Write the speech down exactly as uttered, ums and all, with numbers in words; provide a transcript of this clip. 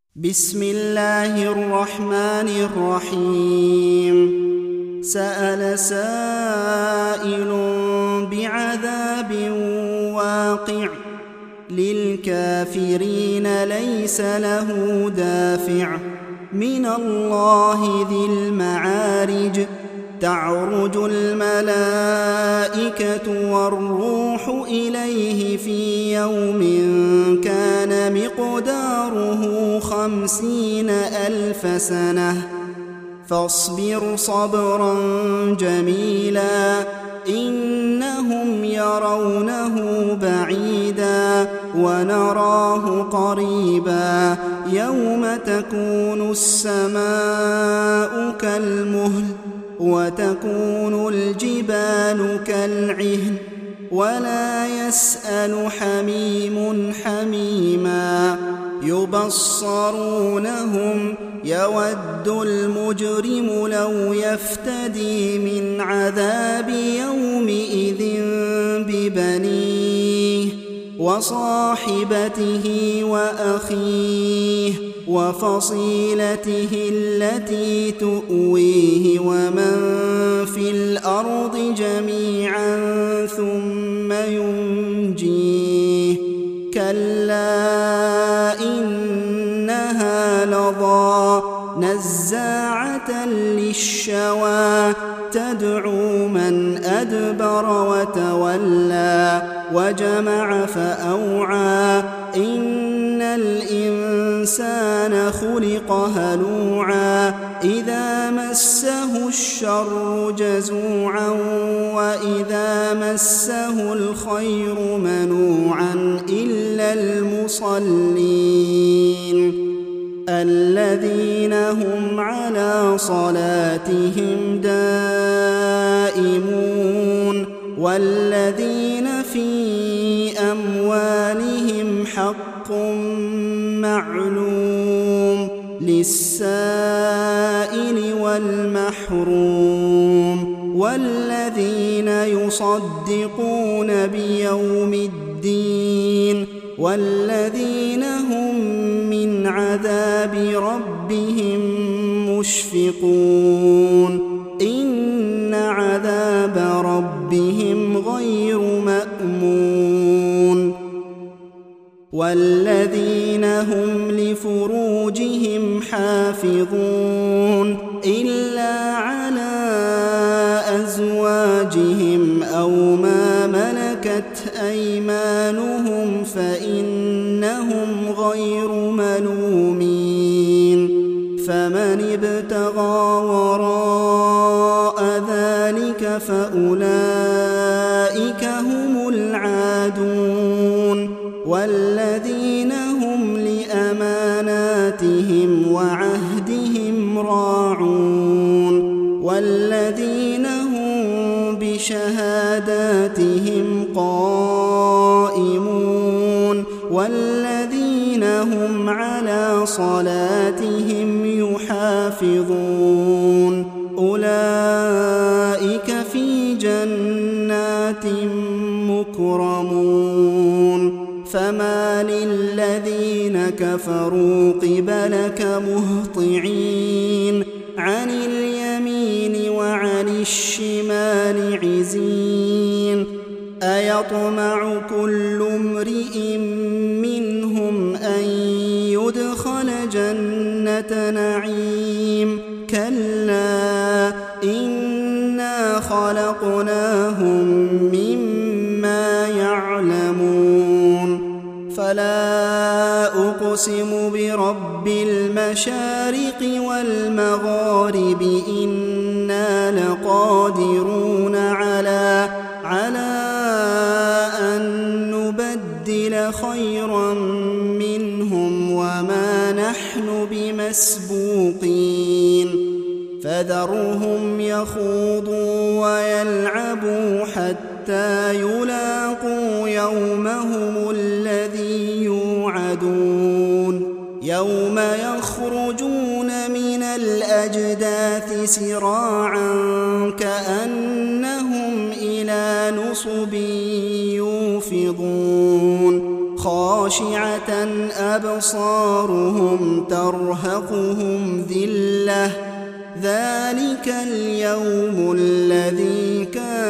بسم الله الرحمن الرحيم سأل سائل بعذاب واقع للكافرين ليس له دافع من الله ذي المعارج تعرج الملائكة والروح إليه في يوم كان مقداره خمسين ألف سنة فاصبر صبرا جميلا إنهم يرونه بعيدا ونراه قريبا يوم تكون السماء كالمهل وتكون الجبال كالعهن ولا يسأل حميم حميما يبصرونهم يود المجرم لو يفتدي من عذاب يومئذ ببنيه وصاحبته وأخيه وفصيلته التي تؤويه ومن في الأرض جميعا ثم ينجيه كلا إنها لظى نزاعة للشوى تدعو من أدبر وتولى وجمع فأوعى إن الإنسان خلق هلوعا إذا مسه الشر جزوعا وإذا مسه الخير منوعا إلا المصلين الذين هم على صلاتهم دائمون والذين في أموالهم حق معلوم للسائل والمحروم والذين يصدقون بيوم الدين والذين هم من عذاب ربهم مشفقون إن عذاب ربهم غير مأمون والذين هم لفروجهم حافظون إلا على أزواجهم أو ما ملكت أيمانهم فإنهم غير ملومين فمن ابتغى وراء ذلك فأولئك هم العادون والذين هم لأماناتهم وعهدهم راعون والذين هم بشهاداتهم قائمون والذين هم على صلاتهم يحافظون أولئك في جنات مكرمون فما للذين كفروا قبلك مهطعين عن اليمين وعن الشمال عزين أيطمع كل امرئ منهم أن يدخل جنة نعيم كلا إنا خلقناهم مما يعلمون فلا أقسم برب المشارق والمغارب إنا لقادرون على على أن نبدل خيرا منهم وما نحن بمسبوقين فذرهم يخوضوا ويلعبوا حتى يلاقوا يومهم الذي يوعدون يوم يخرجون من الأجداث سراعا كأنهم إلى نصب يوفضون خاشعة أبصارهم ترهقهم ذلة ذلك اليوم الذي كان